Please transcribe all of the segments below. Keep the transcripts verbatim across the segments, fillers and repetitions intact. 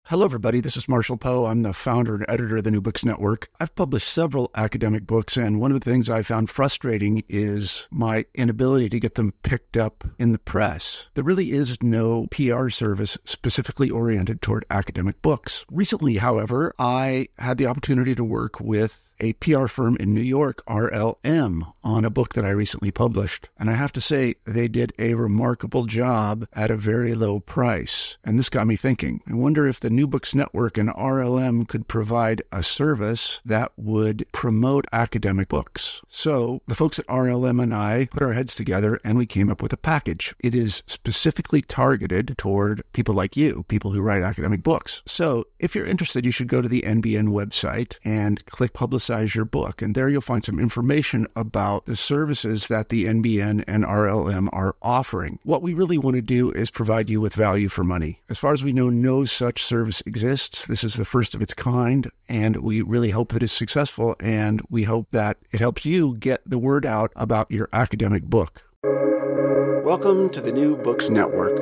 Hello, everybody. This is Marshall Poe. I'm the founder and editor of the New Books Network. I've published several academic books, and one of the things I found frustrating is my inability to get them picked up in the press. There really is no P R service specifically oriented toward academic books. Recently, however, I had the opportunity to work with a P R firm in New York, R L M, on a book that I recently published. And I have to say, they did a remarkable job at a very low price. And this got me thinking. I wonder if the New Books Network and R L M could provide a service that would promote academic books. So the folks at R L M and I put our heads together and we came up with a package. It is specifically targeted toward people like you, people who write academic books. So if you're interested, you should go to the N B N website and click Publicize your book. And there you'll find some information about the services that the N B N and R L M are offering. What we really want to do is provide you with value for money. As far as we know, no such service exists. This is the first of its kind, and we really hope that it's successful, and we hope that it helps you get the word out about your academic book. Welcome to the New Books Network.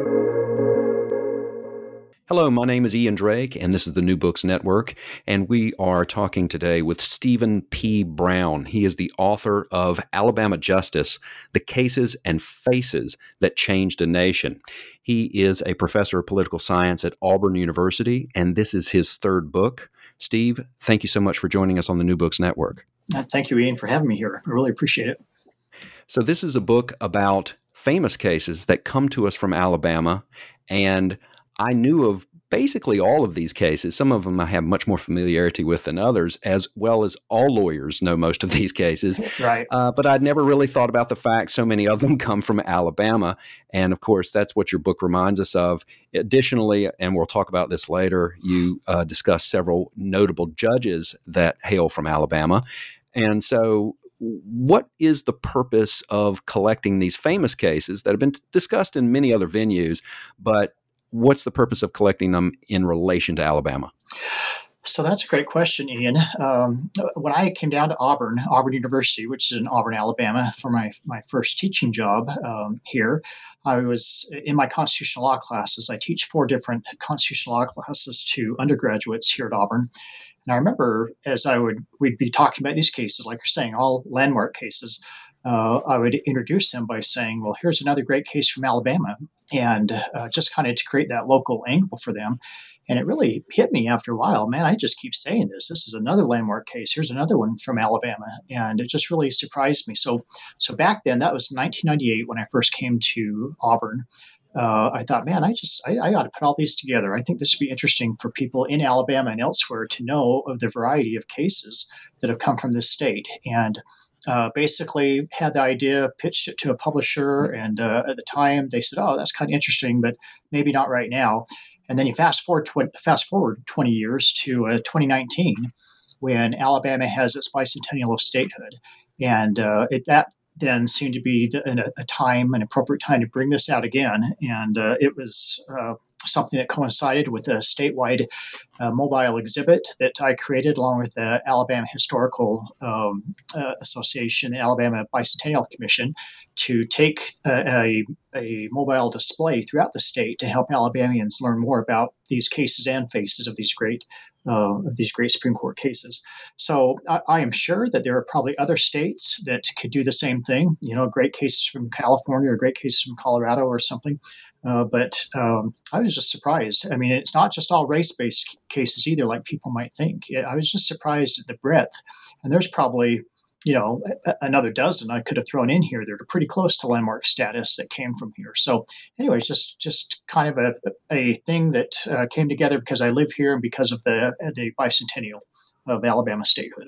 Hello, my name is Ian Drake, and this is the New Books Network, and we are talking today with Stephen P. Brown. He is the author of Alabama Justice, The Cases and Faces That Changed a Nation. He is a professor of political science at Auburn University, and this is his third book. Steve, thank you so much for joining us on the New Books Network. Thank you, Ian, for having me here. I really appreciate it. So this is a book about famous cases that come to us from Alabama, and I knew of basically all of these cases. Some of them I have much more familiarity with than others, as well as all lawyers know most of these cases. Right. Uh, but I'd never really thought about the fact so many of them come from Alabama. And of course, that's what your book reminds us of. Additionally, and we'll talk about this later, you uh, discuss several notable judges that hail from Alabama. And so what is the purpose of collecting these famous cases that have been discussed in many other venues, but what's the purpose of collecting them in relation to Alabama? So that's a great question, Ian. Um, when I came down to Auburn, Auburn University, which is in Auburn, Alabama, for my, my first teaching job um, here, I was in my constitutional law classes. I teach four different constitutional law classes to undergraduates here at Auburn. And I remember as I would, we'd be talking about these cases, like you're saying, all landmark cases, Uh, I would introduce them by saying, well, here's another great case from Alabama, and uh, just kind of to create that local angle for them. And it really hit me after a while, man, I just keep saying this. This is another landmark case. Here's another one from Alabama. And it just really surprised me. So so back then, that was nineteen ninety-eight when I first came to Auburn. Uh, I thought, man, I just, I, I got to put all these together. I think this would be interesting for people in Alabama and elsewhere to know of the variety of cases that have come from this state. And Uh, basically had the idea, pitched it to a publisher, and uh, at the time they said, "Oh, that's kind of interesting, but maybe not right now." And then you fast forward tw- fast forward twenty years to uh, twenty nineteen, when Alabama has its bicentennial of statehood, and uh, it that then seemed to be the, a, a time, an appropriate time to bring this out again, and uh, it was. Uh, something that coincided with a statewide uh, mobile exhibit that I created along with the Alabama Historical um, uh, Association, the Alabama Bicentennial Commission, to take a, a, a mobile display throughout the state to help Alabamians learn more about these cases and faces of these great uh, of these great Supreme Court cases. So I, I am sure that there are probably other states that could do the same thing, you know, great cases from California or great cases from Colorado or something. Uh, but um, I was just surprised. I mean, it's not just all race-based cases either, like people might think. I was just surprised at the breadth. And there's probably, you know, a- another dozen I could have thrown in here that are pretty close to landmark status that came from here. So anyways, just just kind of a, a thing that uh, came together because I live here and because of the, the bicentennial of Alabama statehood.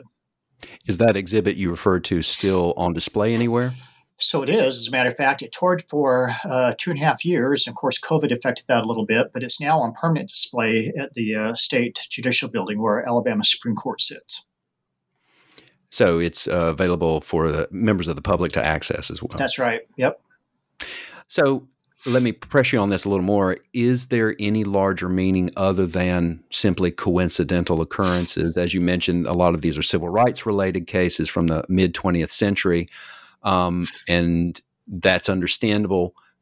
Is that exhibit you referred to still on display anywhere? So it is. As a matter of fact, it toured for uh, two and a half years. And of course, COVID affected that a little bit, but it's now on permanent display at the uh, State Judicial Building where Alabama Supreme Court sits. So it's uh, available for the members of the public to access as well. That's right. Yep. So let me press you on this a little more. Is there any larger meaning other than simply coincidental occurrences? As you mentioned, a lot of these are civil rights related cases from the mid twentieth century. Um, and that's understandable.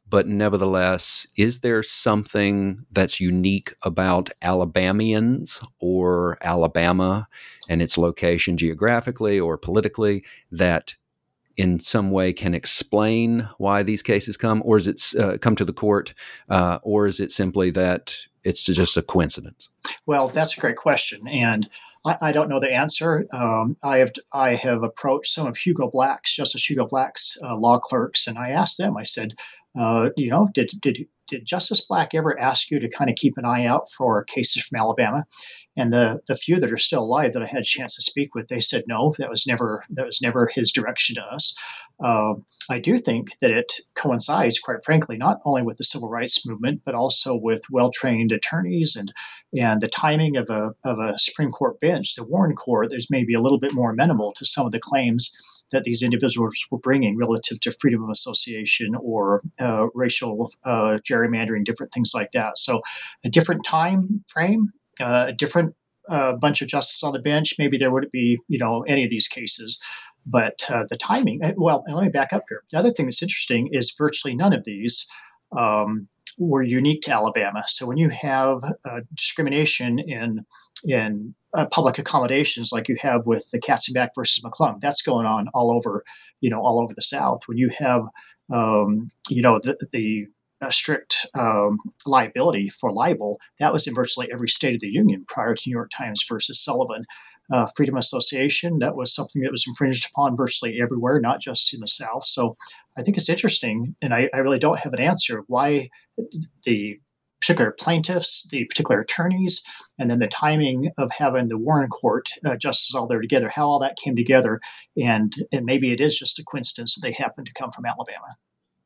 but nevertheless, is there something that's unique about Alabamians or Alabama and its location geographically or politically that in some way can explain why these cases come, or is it uh, come to the court, uh, or is it simply that it's just a coincidence? Well, that's a great question, and I, I don't know the answer. Um, I have I have approached some of Hugo Black's, Justice Hugo Black's uh, law clerks, and I asked them. I said, uh, you know, did did did Justice Black ever ask you to kind of keep an eye out for cases from Alabama? And the the few that are still alive that I had a chance to speak with, they said no, that was never that was never his direction to us. Uh, I do think that it coincides, quite frankly, not only with the civil rights movement, but also with well-trained attorneys and and the timing of a of a Supreme Court bench, the Warren Court. There's maybe a little bit more amenable to some of the claims that these individuals were bringing relative to freedom of association or uh, racial uh, gerrymandering, different things like that. So, a different time frame, uh, a different uh, bunch of justices on the bench. Maybe there wouldn't be, you know, any of these cases. But uh, the timing, well, and let me back up here. The other thing that's interesting is virtually none of these um, were unique to Alabama. So when you have uh, discrimination in in uh, public accommodations, like you have with the Katzenbach versus McClung, that's going on all over, you know, all over the South. When you have, um, you know, the the uh, strict um, liability for libel, that was in virtually every state of the union prior to New York Times versus Sullivan. Uh, freedom of association, that was something that was infringed upon virtually everywhere, not just in the South. So I think it's interesting, and I, I really don't have an answer why the particular plaintiffs, the particular attorneys, and then the timing of having the Warren Court uh, justices all there together, how all that came together, and and maybe it is just a coincidence that they happen to come from Alabama.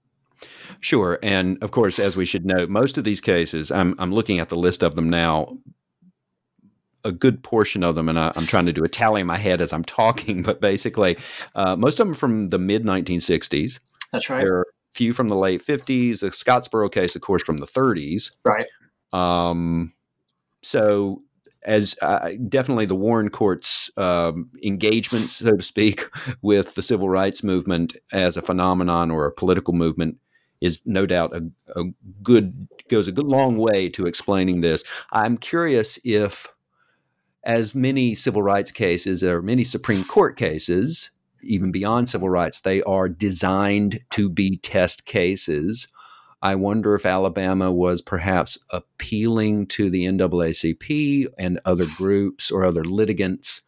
Sure, and of course, as we should note, most of these cases, I'm I'm looking at the list of them now. A good portion of them, and I, I'm trying to do a tally in my head as I'm talking, but basically, uh, most of them from the mid nineteen sixties. That's right. There are a few from the late fifties. The Scottsboro case, of course, from the thirties. Right. Um, so, as uh, definitely the Warren Court's um, engagement, so to speak, with the civil rights movement as a phenomenon or a political movement is no doubt a, a good goes a good long way to explaining this. I'm curious if, as many civil rights cases or many Supreme Court cases, even beyond civil rights, they are designed to be test cases. I wonder if Alabama was perhaps appealing to the N double A C P and other groups or other litigants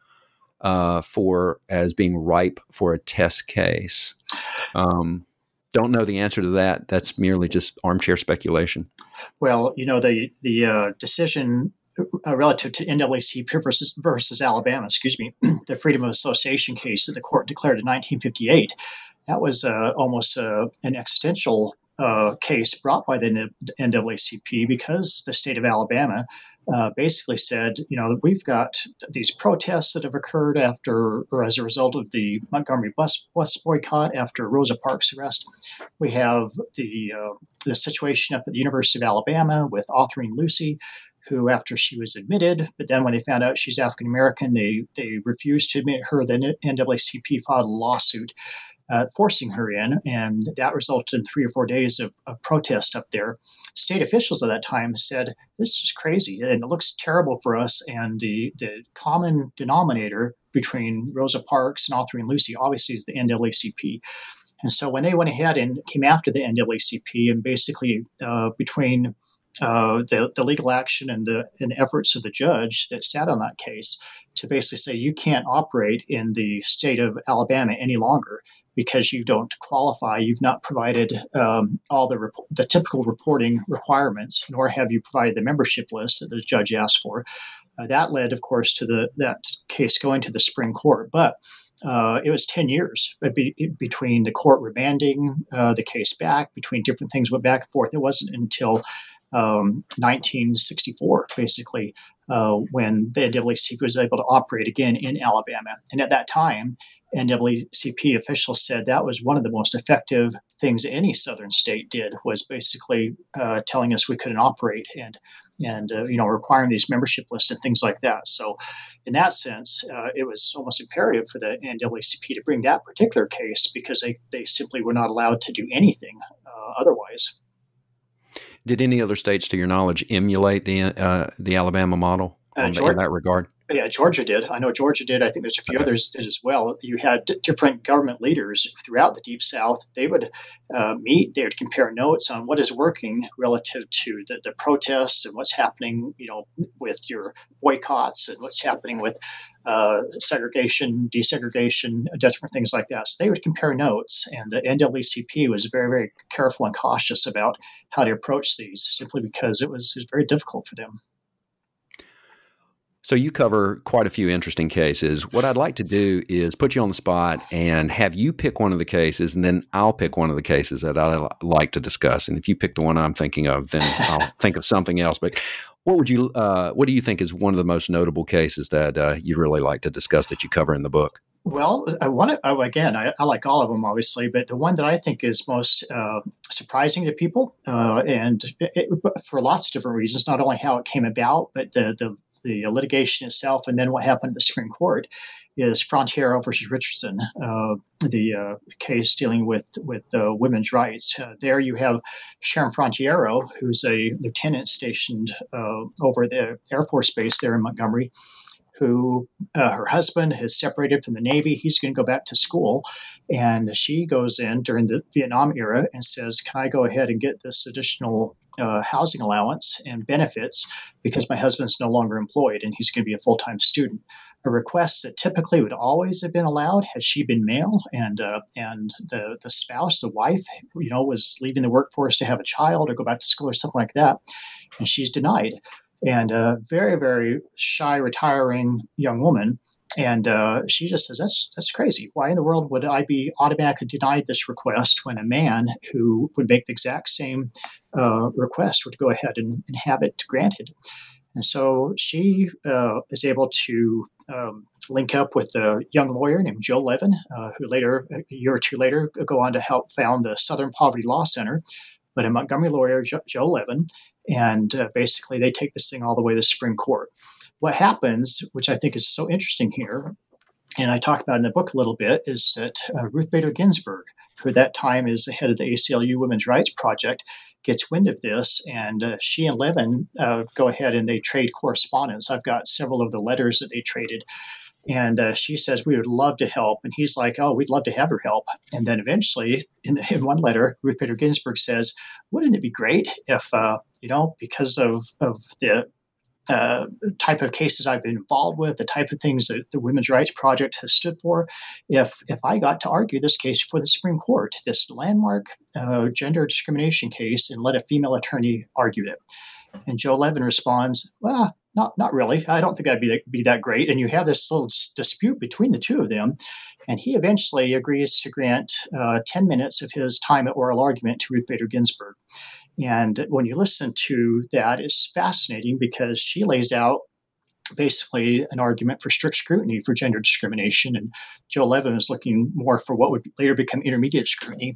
uh, for as being ripe for a test case. Um, don't know the answer to that. That's merely just armchair speculation. Well, you know, the the uh, decision Uh, relative to N double A C P versus, versus Alabama, excuse me, the freedom of association case that the court declared in nineteen fifty-eight, that was uh, almost uh, an existential uh, case brought by the N double A C P because the state of Alabama uh, basically said, you know, we've got these protests that have occurred after or as a result of the Montgomery bus, bus boycott after Rosa Parks' arrest. We have the, uh, the situation up at the University of Alabama with Autherine Lucy, who, after she was admitted, but then when they found out she's African American, they they refused to admit her. The N double A C P filed a lawsuit uh, forcing her in, and that resulted in three or four days of, of protest up there. State officials at that time said, "This is crazy, and it looks terrible for us." And the the common denominator between Rosa Parks and Autherine Lucy obviously is the N double A C P. And so when they went ahead and came after the N double A C P, and basically uh, between Uh, the, the legal action and the and efforts of the judge that sat on that case to basically say you can't operate in the state of Alabama any longer because you don't qualify. You've not provided um, all the rep- the typical reporting requirements, nor have you provided the membership list that the judge asked for. Uh, that led, of course, to the that case going to the Supreme Court, but. Uh, it was ten years be, between the court remanding uh, the case back, between different things went back and forth. It wasn't until um, nineteen sixty-four, basically, uh, when the N double A C P was able to operate again in Alabama. And at that time, N double A C P officials said that was one of the most effective things any southern state did, was basically uh, telling us we couldn't operate and and uh, you know requiring these membership lists and things like that. So in that sense, uh, it was almost imperative for the N double A C P to bring that particular case because they, they simply were not allowed to do anything uh, otherwise. Did any other states, to your knowledge, emulate the uh, the Alabama model Uh, on the, in Georgia, that regard? yeah, Georgia did. I know Georgia did. I think there's a few Okay. others did as well. You had d- different government leaders throughout the Deep South. They would uh, meet. They would compare notes on what is working relative to the, the protests and what's happening, you know, with your boycotts and what's happening with uh, segregation, desegregation, different things like that. So they would compare notes, and the N double E C P was very, very careful and cautious about how to approach these, simply because it was, it was very difficult for them. So you cover quite a few interesting cases. What I'd like to do is put you on the spot and have you pick one of the cases, and then I'll pick one of the cases that I like to discuss. And if you pick the one I'm thinking of, then I'll think of something else. But what would you, uh, what do you think is one of the most notable cases that uh, you'd really like to discuss that you cover in the book? Well, I want to, oh, again, I, I like all of them, obviously, but the one that I think is most uh, surprising to people, uh, and it, it, for lots of different reasons, not only how it came about, but the, the, the litigation itself, and then what happened at the Supreme Court, is Frontiero versus Richardson, uh, the uh, case dealing with, with uh, women's rights. Uh, there you have Sharon Frontiero, who's a lieutenant stationed uh, over the Air Force Base there in Montgomery, who uh, her husband has separated from the Navy. He's going to go back to school. And she goes in during the Vietnam era and says, can I go ahead and get this additional uh, housing allowance and benefits because my husband's no longer employed and he's going to be a full-time student? A request that typically would always have been allowed had she been male and uh, and the, the spouse, the wife, you know, was leaving the workforce to have a child or go back to school or something like that. And she's denied. And a very, very shy, retiring young woman. And uh, she just says, that's that's crazy. Why in the world would I be automatically denied this request when a man who would make the exact same uh, request would go ahead and, and have it granted? And so she uh, is able to um, link up with a young lawyer named Joe Levin, uh, who later, a year or two later, go on to help found the Southern Poverty Law Center. But a Montgomery lawyer, jo- Joe Levin, and uh, basically they take this thing all the way to the Supreme Court. What happens, which I think is so interesting here, and I talk about in the book a little bit, is that uh, Ruth Bader Ginsburg, who at that time is the head of the A C L U Women's Rights Project, gets wind of this, and uh, she and Levin uh, go ahead and they trade correspondence. I've got several of the letters that they traded. And uh, she says, we would love to help. And he's like, oh, we'd love to have her help. And then eventually, in, in one letter, Ruth Bader Ginsburg says, wouldn't it be great if, uh, you know, because of, of the uh, type of cases I've been involved with, the type of things that the Women's Rights Project has stood for, if if I got to argue this case before the Supreme Court, this landmark uh, gender discrimination case, and let a female attorney argue it. And Joe Levin responds, well, not not really. I don't think that'd be that, be that great. And you have this little dispute between the two of them. And he eventually agrees to grant uh, ten minutes of his time at oral argument to Ruth Bader Ginsburg. And when you listen to that, it's fascinating because she lays out basically an argument for strict scrutiny for gender discrimination. And Joe Levin is looking more for what would later become intermediate scrutiny.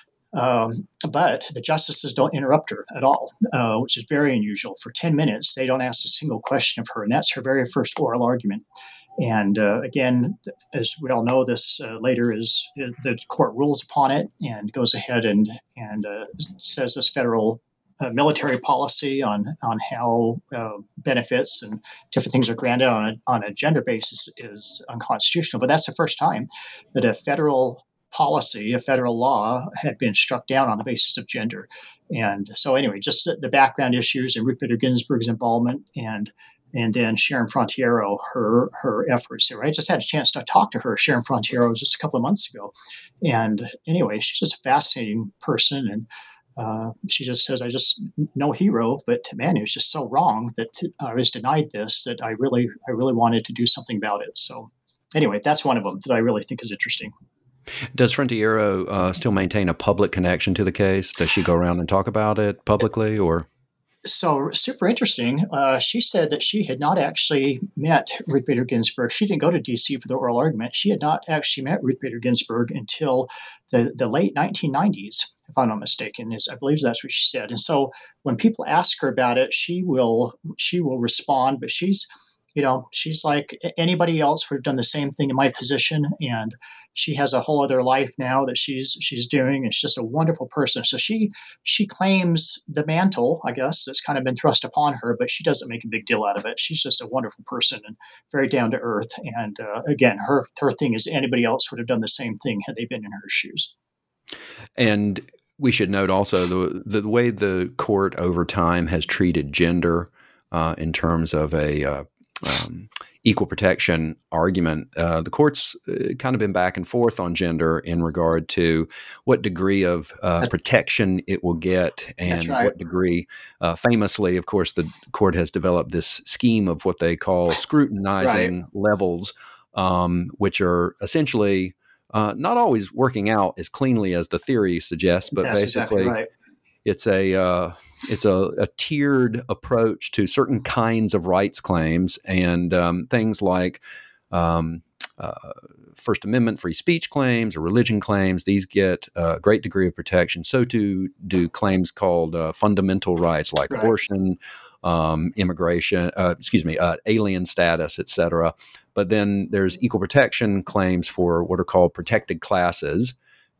Um, but the justices don't interrupt her at all, uh, which is very unusual. For ten minutes, they don't ask a single question of her, and that's her very first oral argument. And uh, again, as we all know, this uh, later is uh, the court rules upon it and goes ahead and and uh, says this federal uh, military policy on on how uh, benefits and different things are granted on a, on a gender basis is unconstitutional. But that's the first time that a federal policy, a federal law, had been struck down on the basis of gender. And so anyway, just the, the background issues and Ruth Bader Ginsburg's involvement and and then Sharon Frontiero, her her efforts there. I just had a chance to talk to her, Sharon Frontiero, just a couple of months ago. And anyway, she's just a fascinating person. And uh, she just says, I just, no hero, but man, it was just so wrong that I was denied this, that I really, I really wanted to do something about it. So anyway, that's one of them that I really think is interesting. Does Frontiero uh, still maintain a public connection to the case? Does she go around and talk about it publicly, or? So super interesting. Uh, she said that she had not actually met Ruth Bader Ginsburg. She didn't go to D C for the oral argument. She had not actually met Ruth Bader Ginsburg until the, the late nineteen nineties, if I'm not mistaken. Is I believe that's what she said. And so when people ask her about it, she will she will respond, but she's you know, she's like anybody else would have done the same thing in my position. And she has a whole other life now that she's she's doing. It's just a wonderful person. So she she claims the mantle, I guess, that's kind of been thrust upon her, but she doesn't make a big deal out of it. She's just a wonderful person and very down to earth. And uh, again, her her thing is anybody else would have done the same thing had they been in her shoes. And we should note also the the way the court over time has treated gender uh, in terms of a uh, um, equal protection argument. Uh, the court's uh, kind of been back and forth on gender in regard to what degree of uh, protection it will get and right. what degree. Uh, famously, of course, the court has developed this scheme of what they call scrutinizing right. levels, um, which are essentially uh, not always working out as cleanly as the theory suggests, but That's basically exactly right. it's a uh, it's a, a tiered approach to certain kinds of rights claims, and um, things like um, uh, First Amendment free speech claims or religion claims. These get a great degree of protection. So too do claims called uh, fundamental rights like Right. abortion, um, immigration, uh, excuse me, uh, alien status, et cetera. But then there's equal protection claims for what are called protected classes,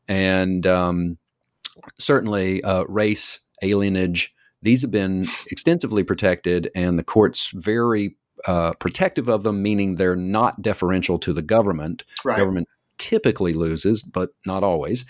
and um, certainly uh, race, alienage. These have been extensively protected, and the court's very uh, protective of them, meaning they're not deferential to the government. Right. Government typically loses, but not always.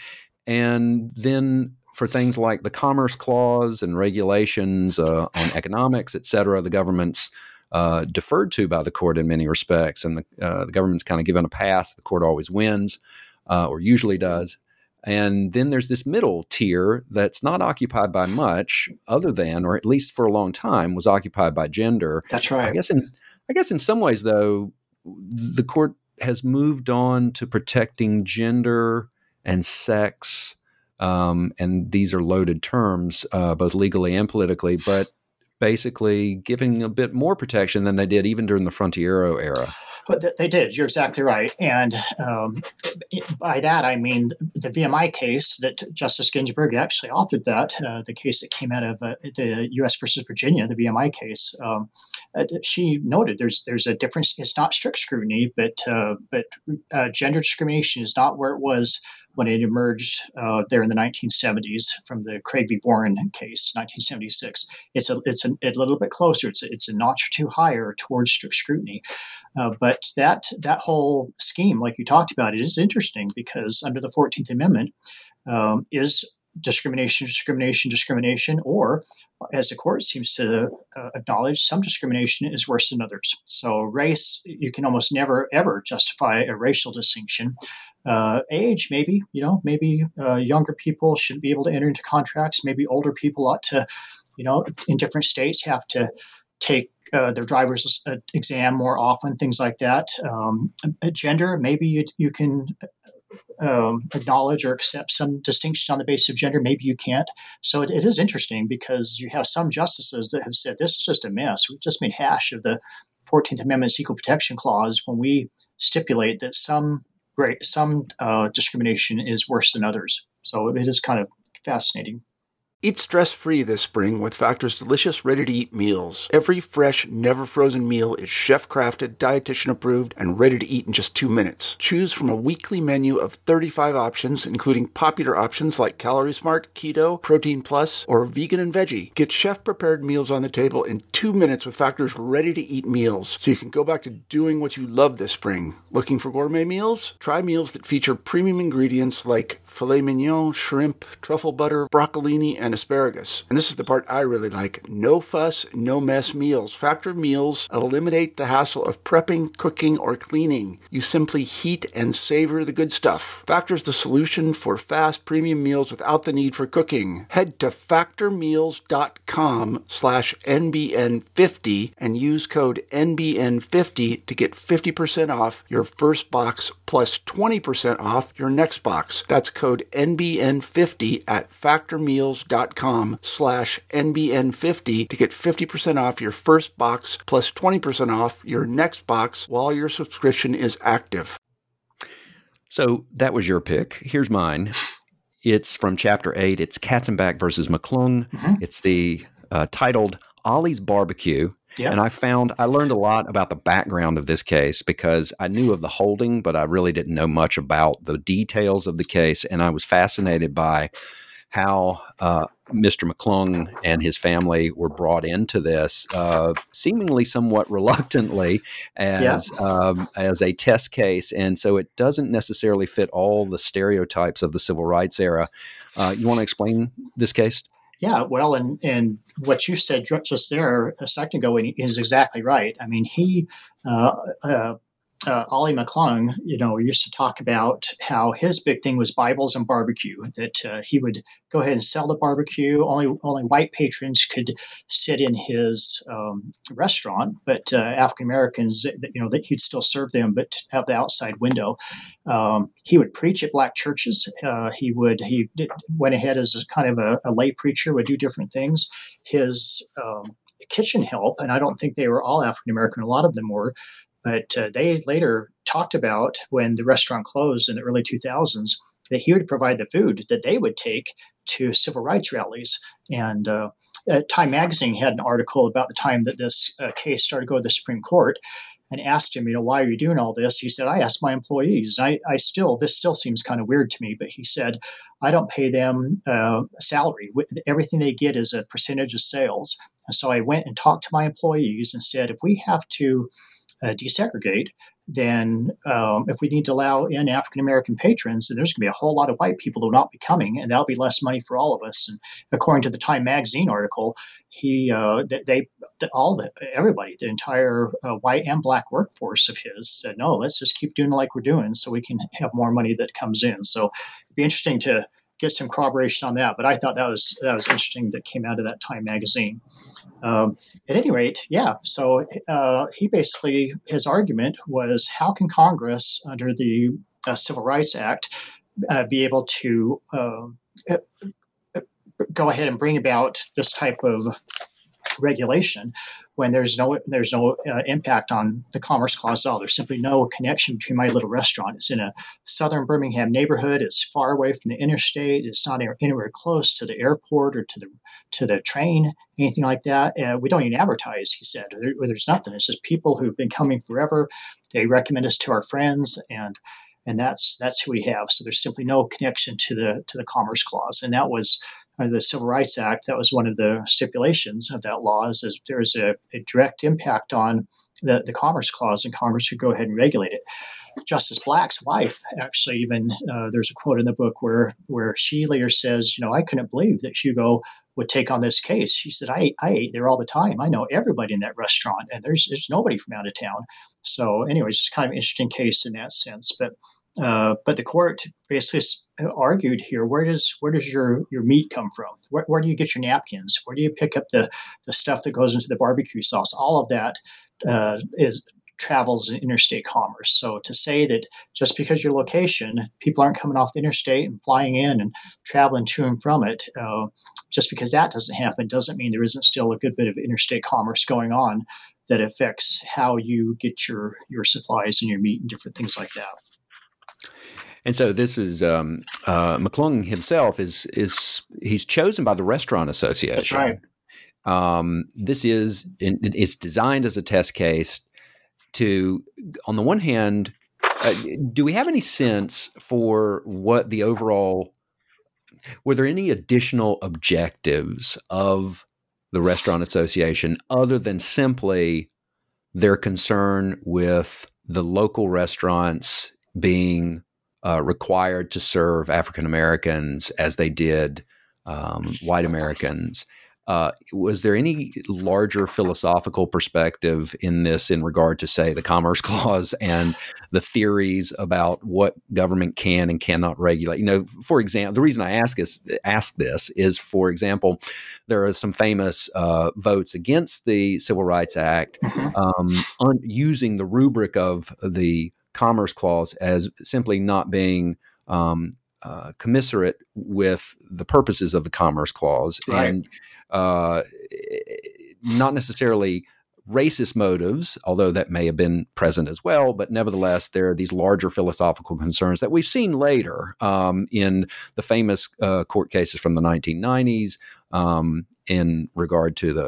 And then for things like the Commerce Clause and regulations uh, on economics, et cetera, the government's uh, deferred to by the court in many respects, and the, uh, the government's kind of given a pass. The court always wins, uh, or usually does. And then there's this middle tier that's not occupied by much other than, or at least for a long time, was occupied by gender. That's right. I guess in I guess in some ways, though, the court has moved on to protecting gender and sex, um, and these are loaded terms, uh, both legally and politically, but basically giving a bit more protection than they did even during the Frontiero era. But they did. You're exactly right. And um, by that, I mean the V M I case that Justice Ginsburg actually authored that, uh, the case that came out of uh, the U S versus Virginia, the V M I case. Um, uh, she noted there's there's a difference. It's not strict scrutiny, but uh, but uh, gender discrimination is not where it was when it emerged uh, there in the nineteen seventies from the Craig v. Boren case, nineteen seventy-six. It's a it's a, a little bit closer. It's a, it's a notch or two higher towards strict scrutiny. Uh, but that that whole scheme, like you talked about, it is interesting because under the fourteenth Amendment, um, is discrimination, discrimination, discrimination, or as the court seems to uh, acknowledge, some discrimination is worse than others. So race, you can almost never, ever justify a racial distinction. Uh, age, maybe, you know, maybe uh, younger people shouldn't be able to enter into contracts. Maybe older people ought to, you know, in different states have to take uh, their driver's uh, exam more often, things like that. Um, gender, maybe you, you can um, acknowledge or accept some distinctions on the basis of gender. Maybe you can't. So it, it is interesting because you have some justices that have said, this is just a mess. We've just made hash of the fourteenth Amendment's Equal Protection Clause when we stipulate that some great, some uh, discrimination is worse than others. So it is kind of fascinating. Eat stress-free this spring with Factor's delicious, ready-to-eat meals. Every fresh, never-frozen meal is chef-crafted, dietitian-approved, and ready to eat in just two minutes. Choose from a weekly menu of thirty-five options, including popular options like Calorie Smart, Keto, Protein Plus, or Vegan and Veggie. Get chef-prepared meals on the table in two minutes with Factor's ready-to-eat meals, so you can go back to doing what you love this spring. Looking for gourmet meals? Try meals that feature premium ingredients like filet mignon, shrimp, truffle butter, broccolini, and asparagus. And this is the part I really like. No fuss, no mess meals. Factor meals eliminate the hassle of prepping, cooking, or cleaning. You simply heat and savor the good stuff. Factor's the solution for fast premium meals without the need for cooking. Head to factormeals.com slash NBN50 and use code N B N fifty to get fifty percent off your first box plus twenty percent off your next box. That's code N B N fifty at factormeals.com slash NBN50 to get fifty percent off your first box plus twenty percent off your next box while your subscription is active. So that was your pick. Here's mine. It's from chapter eight. It's Katzenbach versus McClung. Mm-hmm. It's the uh, titled Ollie's Barbecue. Yep. And I found, I learned a lot about the background of this case because I knew of the holding, but I really didn't know much about the details of the case. And I was fascinated by how uh, Mister McClung and his family were brought into this, uh, seemingly somewhat reluctantly, as Yeah. um, as a test case, and so it doesn't necessarily fit all the stereotypes of the civil rights era. Uh, you want to explain this case? Yeah, well, and and what you said just there a second ago is exactly right. I mean, he, uh, uh, uh, Ollie McClung, you know, used to talk about how his big thing was Bibles and barbecue. That uh, he would go ahead and sell the barbecue. Only only white patrons could sit in his um, restaurant, but uh, African Americans, you know, that he'd still serve them, but out the outside window. Um, he would preach at black churches. Uh, he would he did, went ahead as a kind of a, a lay preacher, would do different things. His um, kitchen help, and I don't think they were all African American. A lot of them were. But uh, they later talked about when the restaurant closed in the early two thousands that he would provide the food that they would take to civil rights rallies. And uh, uh, Time Magazine had an article about the time that this uh, case started going to the Supreme Court and asked him, you know, why are you doing all this? He said, I asked my employees. And I, I still, this still seems kind of weird to me, but he said, I don't pay them uh, a salary. Everything they get is a percentage of sales. And so I went and talked to my employees and said, if we have to Uh, desegregate, then um, if we need to allow in African-American patrons, then there's going to be a whole lot of white people who will not be coming, and that'll be less money for all of us. And according to the Time Magazine article, he, uh, they, they, all the, everybody, the entire uh, white and black workforce of his said, no, let's just keep doing like we're doing so we can have more money that comes in. So it'd be interesting to get some corroboration on that. But I thought that was, that was interesting that came out of that Time Magazine. Um, at any rate, yeah. So uh, he basically, his argument was, how can Congress, under the uh, Civil Rights Act, uh, be able to uh, go ahead and bring about this type of regulation when there's no there's no uh, impact on the Commerce Clause at all. There's simply no connection between my little restaurant. It's in a southern Birmingham neighborhood. It's far away from the interstate. It's not anywhere close to the airport or to the to the train, anything like that. Uh, we don't even advertise, he said. There, there's nothing. It's just people who've been coming forever. They recommend us to our friends, and and that's that's who we have. So there's simply no connection to the to the Commerce Clause, and that was. Under the Civil Rights Act, that was one of the stipulations of that law, is that there's a, a direct impact on the, the Commerce Clause, and Congress should go ahead and regulate it. Justice Black's wife, actually, even uh, there's a quote in the book where where she later says, you know, I couldn't believe that Hugo would take on this case. She said, I, I ate there all the time. I know everybody in that restaurant, and there's there's nobody from out of town. So anyways, it's kind of an interesting case in that sense. But Uh, but the court basically argued here: where does where does your, your meat come from? Where, where do you get your napkins? Where do you pick up the, the stuff that goes into the barbecue sauce? All of that uh, is travels in interstate commerce. So to say that just because your location, people aren't coming off the interstate and flying in and traveling to and from it, uh, just because that doesn't happen doesn't mean there isn't still a good bit of interstate commerce going on that affects how you get your your supplies and your meat and different things like that. And so this is um, uh, McClung himself is is he's chosen by the Restaurant Association. That's right. Um, this is it's designed as a test case to, on the one hand, uh, do we have any sense for what the overall, were there any additional objectives of the Restaurant Association other than simply their concern with the local restaurants being Uh, required to serve African Americans as they did um, white Americans? Uh, was there any larger philosophical perspective in this in regard to, say, the Commerce Clause and the theories about what government can and cannot regulate? You know, for example, the reason I ask is ask this is, for example, there are some famous uh, votes against the Civil Rights Act um, un- using the rubric of the Commerce Clause as simply not being um, uh, commiserate with the purposes of the Commerce Clause, right. and uh, not necessarily racist motives, although that may have been present as well. But nevertheless, there are these larger philosophical concerns that we've seen later um, in the famous uh, court cases from the nineteen nineties um, in regard to the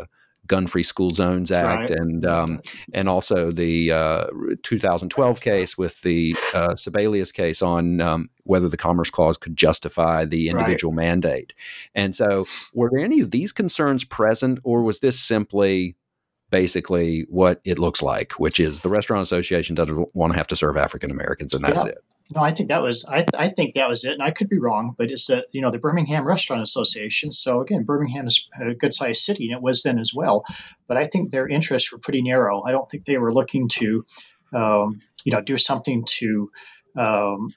Gun-Free School Zones Act, Right. and um, and also the uh, two thousand twelve case with the uh, Sebelius case on um, whether the Commerce Clause could justify the individual Right. mandate. And so, were there any of these concerns present, or was this simply basically what it looks like, which is the Restaurant Association doesn't want to have to serve African Americans, and that's Yeah. it? No, I think that was I, I think that was it, and I could be wrong, but it's that you know the Birmingham Restaurant Association. So again, Birmingham is a good-sized city, and it was then as well. But I think their interests were pretty narrow. I don't think they were looking to, um, you know, do something to um,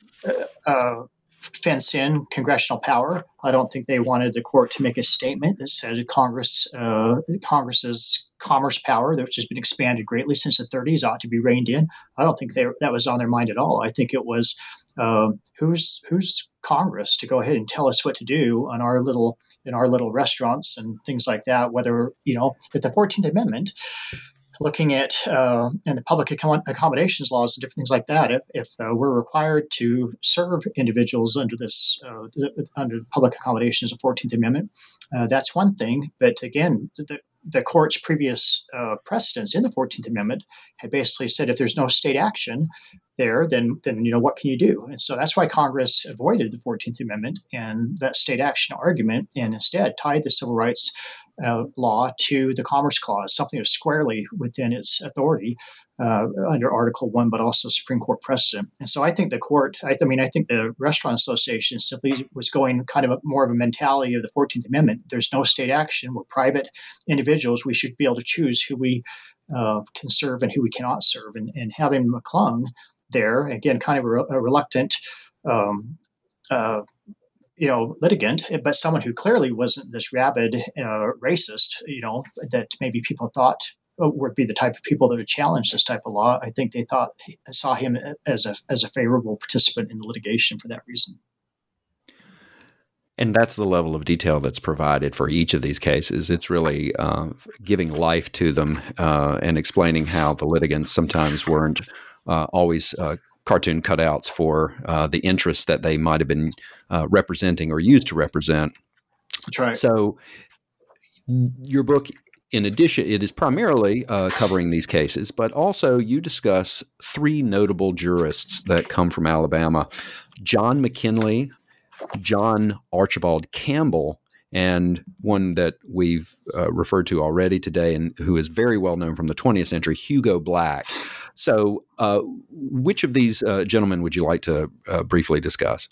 uh, fence in congressional power. I don't think they wanted the court to make a statement that said Congress, uh, Congress's commerce power, which has been expanded greatly since the thirties, ought to be reined in. I don't think they, that was on their mind at all. I think it was uh, who's who's Congress to go ahead and tell us what to do on our little in our little restaurants and things like that. Whether you know, if the fourteenth Amendment, looking at uh, and the public accommodations laws and different things like that, if, if uh, we're required to serve individuals under this uh, under public accommodations of fourteenth Amendment, uh, that's one thing. But again, the the court's previous uh, precedents in the fourteenth Amendment had basically said if there's no state action there, then then you know what can you do? And so that's why Congress avoided the fourteenth Amendment and that state action argument, and instead tied the civil rights uh, law to the Commerce Clause, something that's squarely within its authority uh, under Article One, but also Supreme Court precedent. And so I think the court, I, I mean, I think the Restaurant Association simply was going kind of a, more of a mentality of the fourteenth Amendment. There's no state action. We're private individuals. We should be able to choose who we uh, can serve and who we cannot serve. And, and having McClung there, again, kind of a, a reluctant, um, uh, you know, litigant, but someone who clearly wasn't this rabid uh, racist, you know, that maybe people thought would be the type of people that would challenge this type of law. I think they thought saw him as a as a favorable participant in the litigation for that reason. And that's the level of detail that's provided for each of these cases. It's really uh, giving life to them uh, and explaining how the litigants sometimes weren't uh, always uh, cartoon cutouts for uh, the interests that they might have been uh, representing or used to represent. That's right. So your book, in addition, it is primarily uh, covering these cases, but also you discuss three notable jurists that come from Alabama: John McKinley, John Archibald Campbell, and one that we've uh, referred to already today and who is very well known from the twentieth century, Hugo Black. So uh, which of these uh, gentlemen would you like to uh, briefly discuss?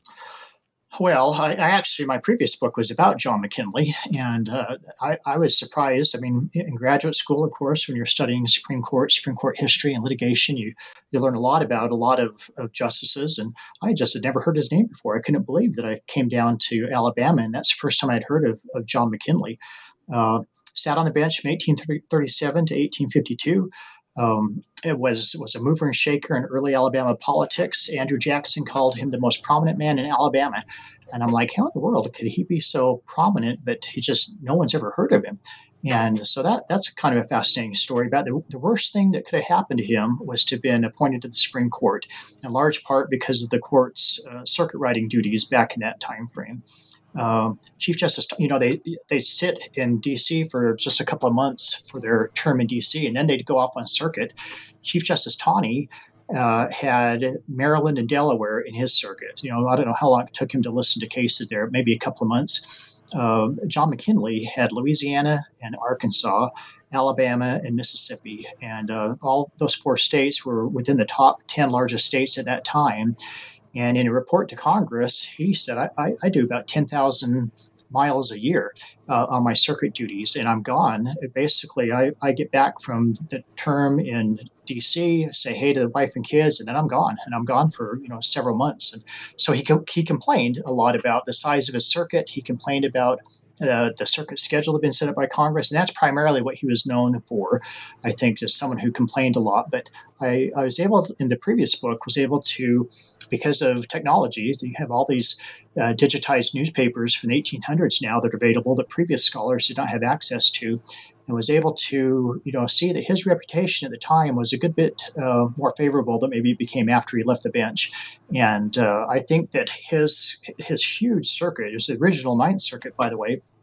Well, I, I actually, my previous book was about John McKinley, and uh, I, I was surprised. I mean, in graduate school, of course, when you're studying Supreme Court, Supreme Court history and litigation, you, you learn a lot about a lot of, of justices, and I just had never heard his name before. I couldn't believe that I came down to Alabama, and that's the first time I'd heard of, of John McKinley. Uh, sat on the bench from eighteen thirty-seven to eighteen fifty-two. Um, it was was a mover and shaker in early Alabama politics. Andrew Jackson called him the most prominent man in Alabama. And I'm like, how in the world could he be so prominent, but he just, no one's ever heard of him? And so that that's kind of a fascinating story. About the, the worst thing that could have happened to him was to have been appointed to the Supreme Court, in large part because of the court's uh, circuit riding duties back in that time frame. Um, Chief Justice, you know, they they sit in D C for just a couple of months for their term in D C, and then they'd go off on circuit. Chief Justice Taney uh, had Maryland and Delaware in his circuit. You know, I don't know how long it took him to listen to cases there, maybe a couple of months. Uh, John McKinley had Louisiana and Arkansas, Alabama and Mississippi, and uh, all those four states were within the top ten largest states at that time. And in a report to Congress, he said, I, I, I do about ten thousand miles a year uh, on my circuit duties, and I'm gone. Basically, I, I get back from the term in D C, say hey to the wife and kids, and then I'm gone. And I'm gone for you know several months. And so he he complained a lot about the size of his circuit. He complained about Uh, the circuit schedule had been set up by Congress, and that's primarily what he was known for, I think, just someone who complained a lot. But I, I was able to, in the previous book, was able to, because of technology, you have all these uh, digitized newspapers from the eighteen hundreds now that are available that previous scholars did not have access to, and was able to, you know, see that his reputation at the time was a good bit uh, more favorable than maybe it became after he left the bench. And uh, I think that his his huge circuit, his original Ninth Circuit, by the way,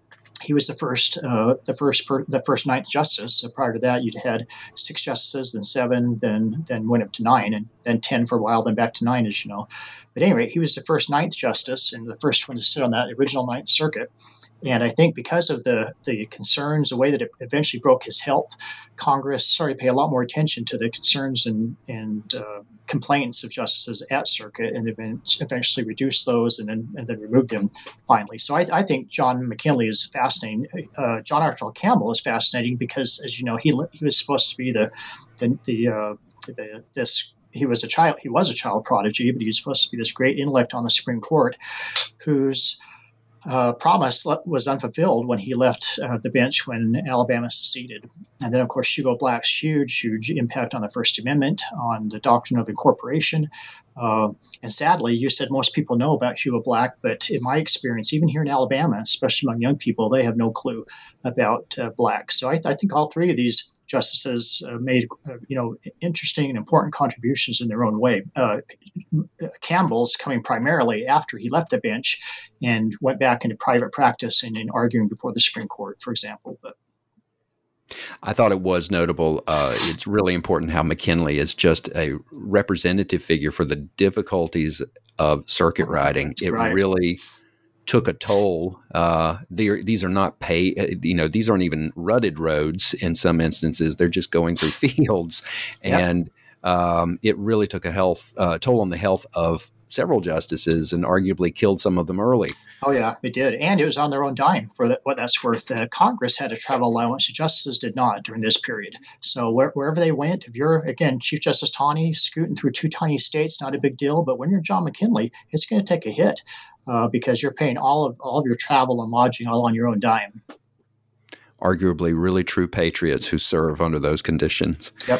he was the first, uh, the first, per, the first ninth justice. So prior to that, you'd had six justices, then seven, then then went up to nine, and then ten for a while, then back to nine, as you know. But anyway, he was the first ninth justice and the first one to sit on that original Ninth Circuit. And I think because of the the concerns, the way that it eventually broke his health, Congress started to pay a lot more attention to the concerns and and uh, complaints of justices at circuit, and eventually reduced those and then and then removed them finally. So I, I think John McKinley is fascinating. Uh, John Archibald Campbell is fascinating because, as you know, he he was supposed to be the the the, uh, the this. He was a child. He was a child prodigy, but he was supposed to be this great intellect on the Supreme Court, whose uh, promise was unfulfilled when he left uh, the bench when Alabama seceded. And then, of course, Hugo Black's huge, huge impact on the First Amendment, on the doctrine of incorporation. Uh, and sadly, you said most people know about Hugo Black, but in my experience, even here in Alabama, especially among young people, they have no clue about uh, Black. So I, th- I think all three of these justices uh, made, uh, you know, interesting and important contributions in their own way. Uh, Campbell's coming primarily after he left the bench and went back into private practice and in arguing before the Supreme Court, for example. But I thought it was notable. Uh, it's really important how McKinley is just a representative figure for the difficulties of circuit riding. It right. really took a toll. Uh, these are not pay, you know, these aren't even rutted roads in some instances. They're just going through fields. And yep. um, it really took a health uh, toll on the health of several justices and arguably killed some of them early. Oh, yeah, it did. And it was on their own dime for the, what that's worth. Uh, Congress had a travel allowance. The justices did not during this period. So where, wherever they went, if you're, again, Chief Justice Taney scooting through two tiny states, not a big deal. But when you're John McKinley, it's going to take a hit uh, because you're paying all of all of your travel and lodging all on your own dime. Arguably really true patriots who serve under those conditions. Yep.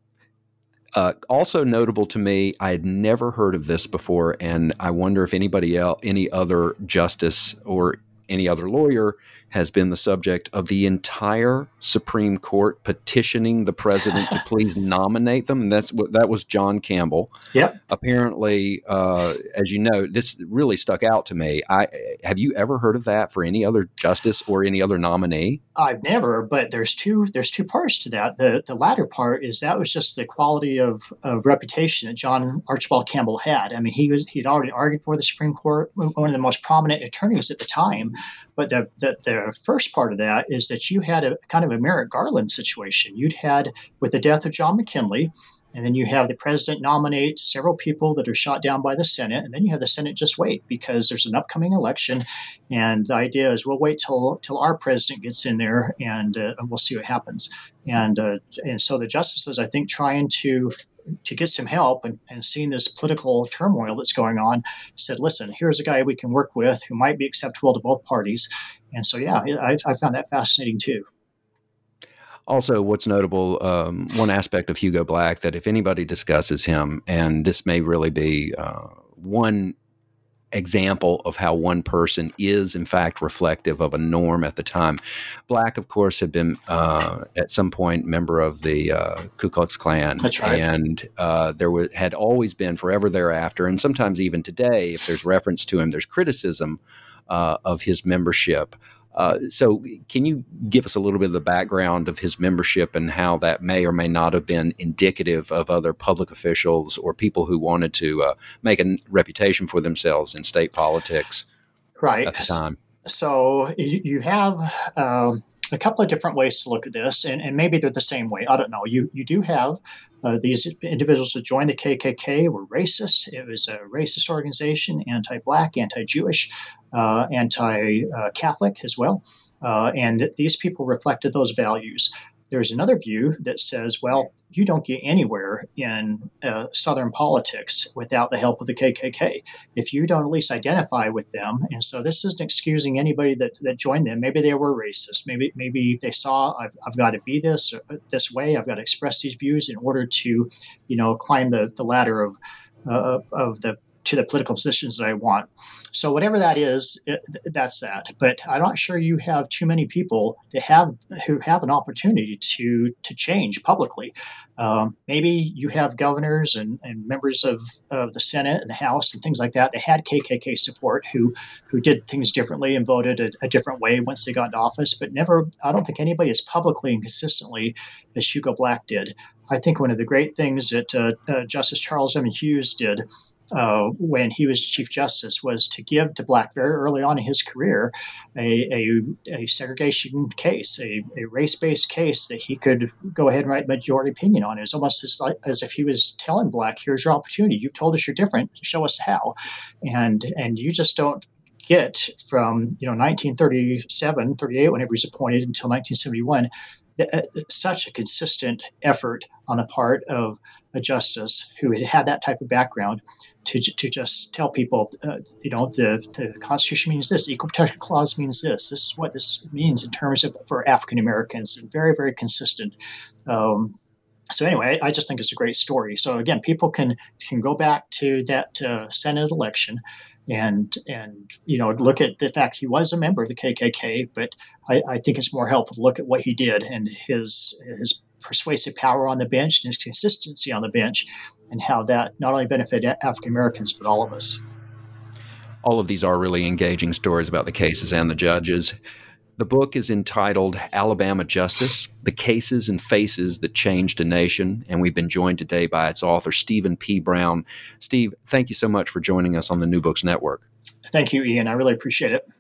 Uh, also notable to me, I had never heard of this before, and I wonder if anybody else, any other justice or any other lawyer has been the subject of the entire Supreme Court petitioning the president to please nominate them. And that's what that was John Campbell. Yep. Apparently, uh, as you know, this really stuck out to me. I have you ever heard of that for any other justice or any other nominee? I've never, but there's two there's two parts to that. The the latter part is that was just the quality of, of reputation that John Archibald Campbell had. I mean, he was he'd already argued for the Supreme Court, one of the most prominent attorneys at the time. But the the, the first part of that is that you had a kind of a Merrick Garland situation. You'd had with the death of John McKinley, and then you have the president nominate several people that are shot down by the Senate, and then you have the Senate just wait because there's an upcoming election, and the idea is we'll wait till till our president gets in there, and, uh, and we'll see what happens. And uh, and so the justices, I think, trying to to get some help and, and seeing this political turmoil that's going on, said, listen, here's a guy we can work with who might be acceptable to both parties. And so, yeah, I, I found that fascinating too. Also, what's notable, um, one aspect of Hugo Black that if anybody discusses him, and this may really be uh, one example of how one person is, in fact, reflective of a norm at the time. Black, of course, had been uh, at some point member of the uh, Ku Klux Klan. That's right. And uh, there was, had always been forever thereafter, and sometimes even today, if there's reference to him, there's criticism uh, of his membership. Uh, so can you give us a little bit of the background of his membership and how that may or may not have been indicative of other public officials or people who wanted to uh, make a reputation for themselves in state politics right. at the time? So you have um, a couple of different ways to look at this, and, and maybe they're the same way. I don't know. You you do have uh, these individuals that joined the K K K were racist. It was a racist organization, anti-Black, anti-Jewish, uh, anti-Catholic as well. Uh, and these people reflected those values. There's another view that says, well, you don't get anywhere in uh, Southern politics without the help of the K K K. If you don't at least identify with them, and so this isn't excusing anybody that, that joined them. Maybe they were racist. Maybe maybe they saw I've, I've got to be this this way. I've got to express these views in order to, you know, climb the, the ladder of uh, of the to the political positions that I want. So whatever that is, it, that's that. But I'm not sure you have too many people that have who have an opportunity to to change publicly. Um, maybe you have governors and, and members of, of the Senate and the House and things like that that had K K K support who who did things differently and voted a, a different way once they got into office. But never, I don't think anybody as publicly and consistently as Hugo Black did. I think one of the great things that uh, uh, Justice Charles M. Hughes did Uh, when he was Chief Justice was to give to Black very early on in his career a, a, a segregation case, a, a race-based case that he could go ahead and write majority opinion on. It was almost as, like, as if he was telling Black, here's your opportunity. You've told us you're different. Show us how. And and you just don't get from, you know, nineteen thirty-seven, thirty-eight, whenever he was appointed, until nineteen seventy-one, such a consistent effort on the part of a justice who had had that type of background to to just tell people, uh, you know, the, the Constitution means this, the Equal Protection Clause means this, this is what this means in terms of for African Americans, and very, very consistent. Um, so anyway, I just think it's a great story. So again, people can can go back to that uh, Senate election and and you know look at the fact he was a member of the K K K, but I, I think it's more helpful to look at what he did and his his persuasive power on the bench and his consistency on the bench, and how that not only benefited African Americans but all of us. All of these are really engaging stories about the cases and the judges. The book is entitled Alabama Justice: The Cases and Faces That Changed a Nation, and we've been joined today by its author, Stephen P. Brown. Steve, thank you so much for joining us on the New Books Network. Thank you, Ian. I really appreciate it.